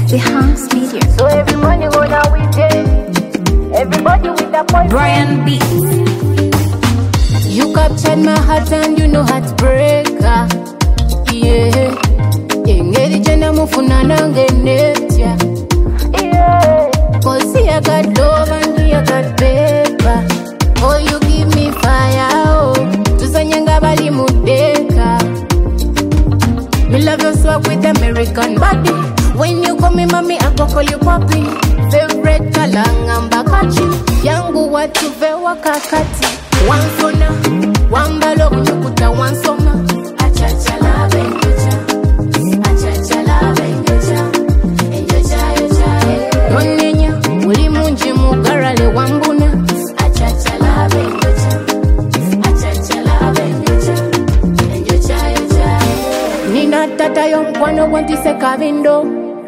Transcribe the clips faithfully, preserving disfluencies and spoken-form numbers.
The House Media. So every morning on a weekend, everybody with a boyfriend. Brian Beats. You captured my heart and you know heartbreaker. Yeah. Engedi jena mufuna nangenetia. Yeah. Cause I got love and I got paper. Oh, you give me fire. Oh, tusanyanga bali mudeka. Me love your swag with American body. When you call me mommy, I go call you papi. Favorite color ngamba kachi. Yangu watu vewa kakati. Wansona, wambalo unyukuta wansoma. Achacha la bengecha, achacha la bengecha. Enjocha, enjocha. Nonenya, uli munji mugarale wambuna. Achacha la bengecha, achacha la bengecha. Enjocha, enjocha. Nina tata yonkwano wantise kavindo.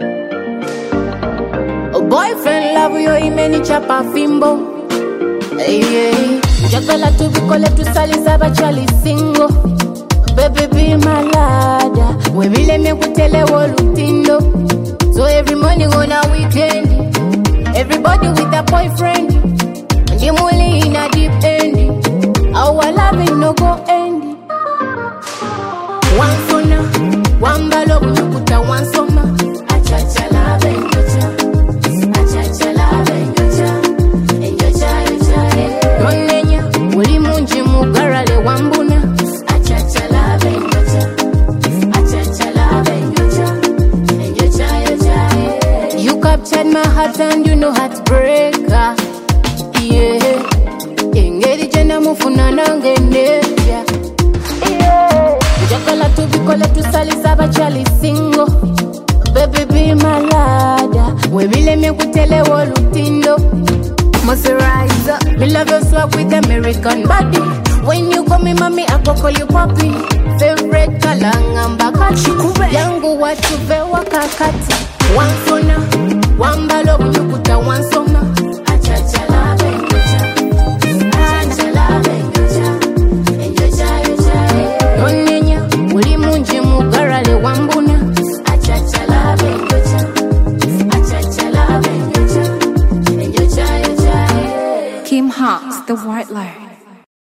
A boyfriend love yo imeni chapa fimbo. Hey, hey. Jakala tu bikole tu saliza bachali singo. Baby be my ladder. We bile me kutele wolutindo. So every morning on a weekend, everybody with a boyfriend. Ndi muli in a deep end. Our love no go end. One sona, one balo unyukuta one soma. Achacha la bengecha, achacha la bengecha. Enjocha, enjocha. Nonenya, uli munji mugarale wambuna. Achacha la bengecha, achacha la bengecha. Enjocha, enjocha. You captured my heart and you know heartbreaker. Yeah. Engedi jena mufuna nangenetia. Yeah. Jakala tu bikole tu salisa bachali singo. Baby be my ladder. We bile me kutele wolutindo. Moisturizer. Me love your swag with American body. When you call me mommy, I go call you papi. Favorite color ngamba kachi. Yangu watu vewa kakati. Wansona, wambalo unyukuta wansoma. Achacha la bengecha, achacha la bengecha. Enjocha, enjocha. Nonenya, uli munji mugarale wambuna. Achacha la bengecha, achacha la bengecha. Enjocha, enjocha. Kim Hawks, the White Lion.